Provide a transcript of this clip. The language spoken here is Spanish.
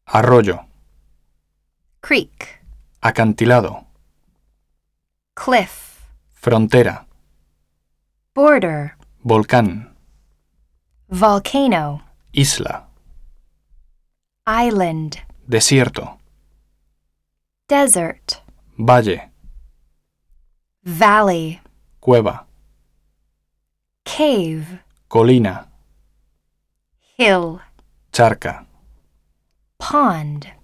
arroyo, creek, acantilado, cliff, frontera, border, volcán, volcano, isla, island, desierto, desert, valle, valley, cueva, cave, colina, hill, charca. pond.